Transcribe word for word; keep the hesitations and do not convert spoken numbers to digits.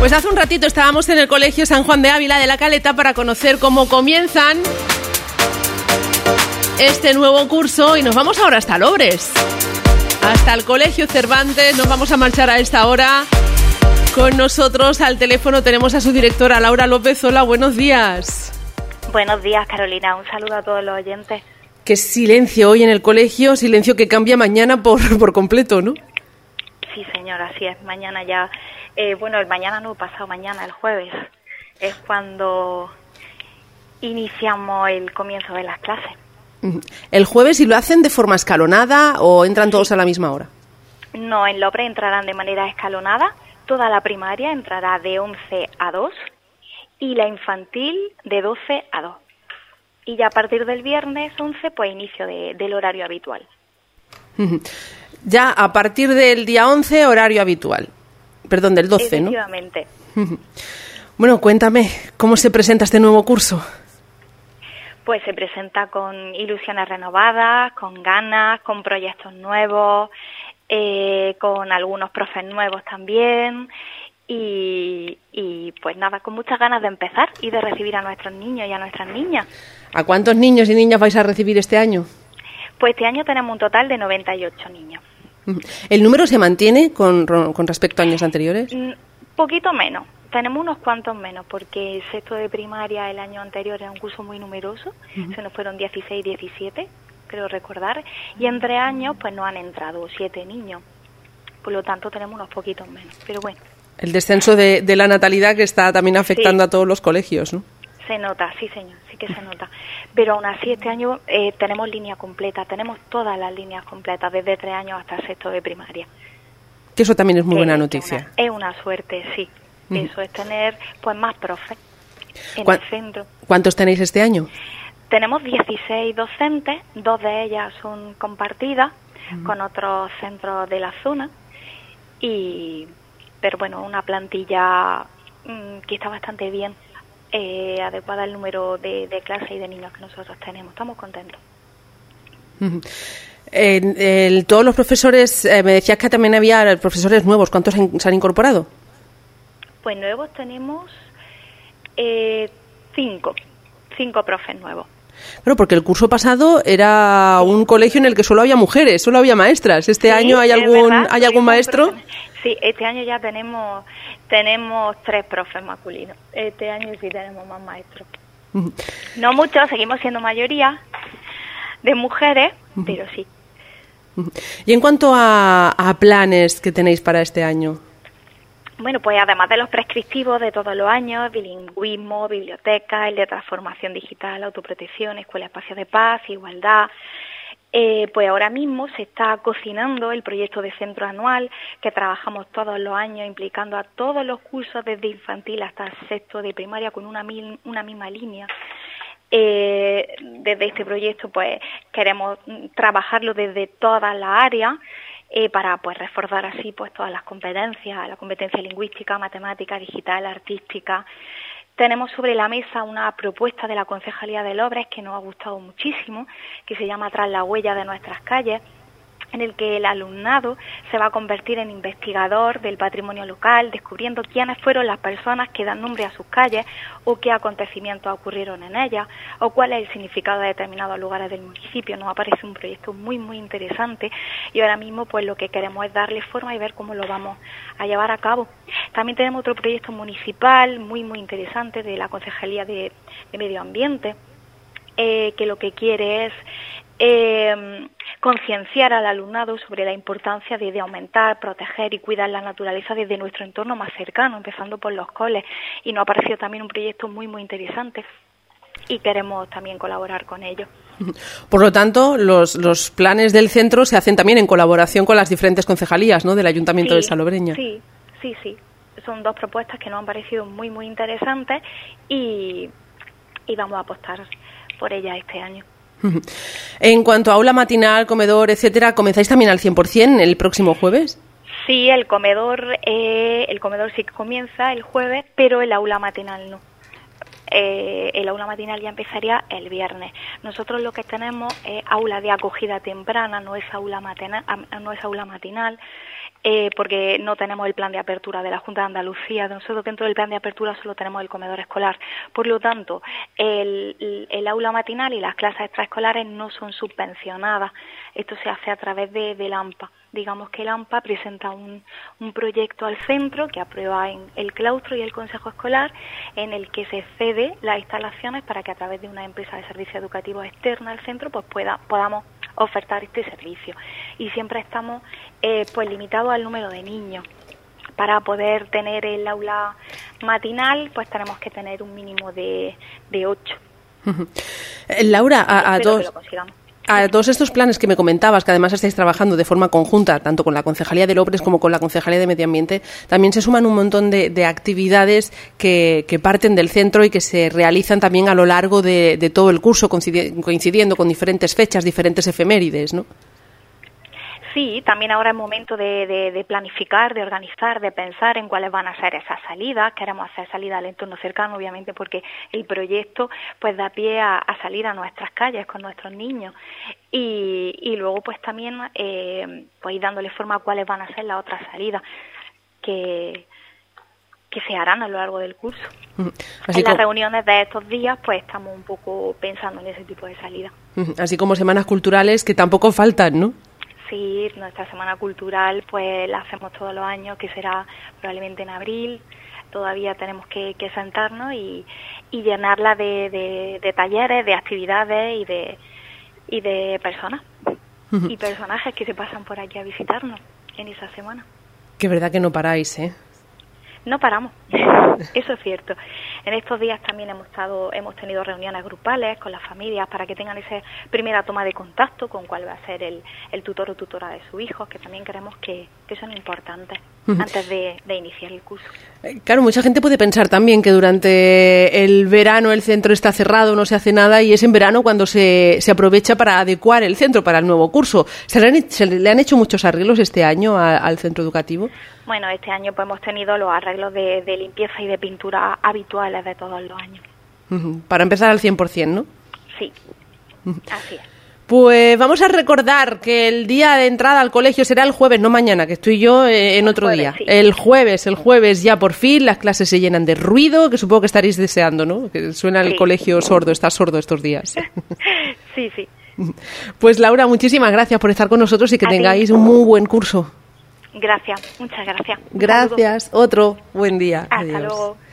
Pues hace un ratito estábamos en el Colegio San Juan de Ávila de La Caleta para conocer cómo comienzan este nuevo curso y nos vamos ahora hasta Lobres, hasta el Colegio Cervantes. Nos vamos a marchar a esta hora. Con nosotros al teléfono tenemos a su directora, Laura López. Hola, buenos días. Buenos días, Carolina. Un saludo a todos los oyentes. Qué silencio hoy en el colegio, silencio que cambia mañana por, por completo, ¿no? Sí, señora, así es. Mañana ya, eh, bueno, el mañana no, pasado mañana, el jueves, es cuando iniciamos el comienzo de las clases. ¿El jueves y lo hacen de forma escalonada o entran todos a la misma hora? No, en Lobres entrarán de manera escalonada. Toda la primaria entrará de once a dos y la infantil de doce a dos. Y ya a partir del viernes once, pues inicio de, del horario habitual. Ya a partir del día once, horario habitual. Perdón, del doce, ¿no? Efectivamente. Bueno, cuéntame, ¿cómo se presenta este nuevo curso? Pues se presenta con ilusiones renovadas, con ganas, con proyectos nuevos, eh, con algunos profes nuevos también y, y pues nada, con muchas ganas de empezar y de recibir a nuestros niños y a nuestras niñas. ¿A cuántos niños y niñas vais a recibir este año? Pues este año tenemos un total de noventa y ocho niños. ¿El número se mantiene con, con respecto a años anteriores? Un poquito menos, tenemos unos cuantos menos, porque el sexto de primaria el año anterior era un curso muy numeroso, uh-huh. Se nos fueron dieciséis, diecisiete, creo recordar, y en tres años pues nos han entrado siete niños, por lo tanto tenemos unos poquitos menos, pero bueno. El descenso de, de la natalidad que está también afectando sí. a todos los colegios, ¿no? Se nota, sí señor, sí que se nota. Pero aún así este año eh, tenemos línea completa, tenemos todas las líneas completas, desde tres años hasta el sexto de primaria. Que eso también es muy eh, buena noticia. Es una, es una suerte, sí. Mm. Eso es tener pues más profes en ¿Cuá- el centro. ¿Cuántos tenéis este año? Tenemos dieciséis docentes, dos de ellas son compartidas mm. con otros centros de la zona, y pero bueno, una plantilla mmm, que está bastante bien. Eh, adecuada al número de, de clases y de niños que nosotros tenemos. Estamos contentos. Uh-huh. En, el, todos los profesores, eh, me decías que también había profesores nuevos. ¿Cuántos han, se han incorporado? Pues nuevos tenemos eh, cinco, cinco profes nuevos. Claro, porque el curso pasado era un colegio en el que solo había mujeres, solo había maestras. ¿Este sí, año hay algún, verdad, ¿hay algún maestro? Profes. Sí, este año ya tenemos tenemos tres profes masculinos. Este año sí tenemos más maestros. Uh-huh. No muchos, seguimos siendo mayoría de mujeres, uh-huh. pero sí. Uh-huh. Y en cuanto a, a planes que tenéis para este año. Bueno, pues además de los prescriptivos de todos los años, bilingüismo, biblioteca, el de transformación digital, autoprotección, escuela espacio de paz, igualdad, eh, pues ahora mismo se está cocinando el proyecto de centro anual que trabajamos todos los años implicando a todos los cursos desde infantil hasta el sexto de primaria con una, mil, una misma línea. Eh, desde este proyecto pues queremos trabajarlo desde todas las áreas. Eh, para pues reforzar así pues todas las competencias, la competencia lingüística, matemática, digital, artística. Tenemos sobre la mesa una propuesta de la Concejalía de Lobres que nos ha gustado muchísimo, que se llama Tras la huella de nuestras calles, en el que el alumnado se va a convertir en investigador del patrimonio local, descubriendo quiénes fueron las personas que dan nombre a sus calles o qué acontecimientos ocurrieron en ellas o cuál es el significado de determinados lugares del municipio. Nos aparece un proyecto muy muy interesante y ahora mismo pues lo que queremos es darle forma y ver cómo lo vamos a llevar a cabo. También tenemos otro proyecto municipal muy muy interesante de la Concejalía de, de Medio Ambiente, eh, que lo que quiere es eh, concienciar al alumnado sobre la importancia de, de aumentar, proteger y cuidar la naturaleza desde nuestro entorno más cercano, empezando por los coles. Y nos ha parecido también un proyecto muy, muy interesante y queremos también colaborar con ellos. Por lo tanto, los, los planes del centro se hacen también en colaboración con las diferentes concejalías, ¿no?, del Ayuntamiento sí, de Salobreña. Sí, sí, sí. Son dos propuestas que nos han parecido muy, muy interesantes y, y vamos a apostar por ellas este año. En cuanto a aula matinal, comedor, etcétera, ¿comenzáis también al cien por ciento el próximo jueves? Sí, el comedor, eh, el comedor sí que comienza el jueves, pero el aula matinal no. Eh, el aula matinal ya empezaría el viernes. Nosotros lo que tenemos es aula de acogida temprana, no es aula matinal, no es aula matinal. eh, porque no tenemos el plan de apertura de la Junta de Andalucía. Nosotros dentro del plan de apertura solo tenemos el comedor escolar. Por lo tanto, el, el, el aula matinal y las clases extraescolares no son subvencionadas. Esto se hace a través de, del A M P A. Digamos que el A M P A presenta un, un proyecto al centro que aprueba en el claustro y el consejo escolar, en el que se cede las instalaciones para que a través de una empresa de servicios educativos externa al centro pues pueda podamos ofertar este servicio. Y siempre estamos eh, pues limitados al número de niños. Para poder tener el aula matinal pues tenemos que tener un mínimo de, de ocho. Laura, a, a todos... A todos estos planes que me comentabas, que además estáis trabajando de forma conjunta, tanto con la Concejalía de Lobres como con la Concejalía de Medio Ambiente, también se suman un montón de, de actividades que, que parten del centro y que se realizan también a lo largo de, de todo el curso, coincidiendo con diferentes fechas, diferentes efemérides, ¿no? Sí, también ahora es momento de, de, de planificar, de organizar, de pensar en cuáles van a ser esas salidas. Queremos hacer salidas al entorno cercano, obviamente, porque el proyecto pues da pie a, a salir a nuestras calles con nuestros niños. Y, y luego pues también eh, pues ir dándole forma a cuáles van a ser las otras salidas que, que se harán a lo largo del curso. Así en las reuniones de estos días pues estamos un poco pensando en ese tipo de salidas. Así como semanas culturales que tampoco faltan, ¿no? Sí, nuestra semana cultural pues la hacemos todos los años, que será probablemente en abril. Todavía tenemos que, que sentarnos y, y llenarla de, de, de talleres, de actividades y de y de personas uh-huh. y personajes que se pasan por aquí a visitarnos en esa semana. Que verdad que no paráis, ¿eh? No paramos, eso es cierto. En estos días también hemos estado, hemos tenido reuniones grupales con las familias para que tengan esa primera toma de contacto con cuál va a ser el, el tutor o tutora de su hijo, que también creemos que, que son importantes uh-huh. antes de, de iniciar el curso. Claro, mucha gente puede pensar también que durante el verano el centro está cerrado, no se hace nada, y es en verano cuando se, se aprovecha para adecuar el centro para el nuevo curso. ¿Se le han, se le han hecho muchos arreglos este año a, al centro educativo? Bueno, este año pues hemos tenido los arreglos de, de limpieza y de pintura habituales de todos los años. Uh-huh. Para empezar al cien por ciento, ¿no? Sí, uh-huh. así es. Pues vamos a recordar que el día de entrada al colegio será el jueves, no mañana, que estoy yo eh, en otro jueves, día. Sí. El jueves, el jueves ya por fin, las clases se llenan de ruido, que supongo que estaréis deseando, ¿no? Que suena el sí. colegio sordo, está sordo estos días. Sí, sí. Pues Laura, muchísimas gracias por estar con nosotros y que a tengáis ti. un muy buen curso. Gracias, muchas gracias. Un gracias, saludo. Otro buen día. Hasta Adiós. luego.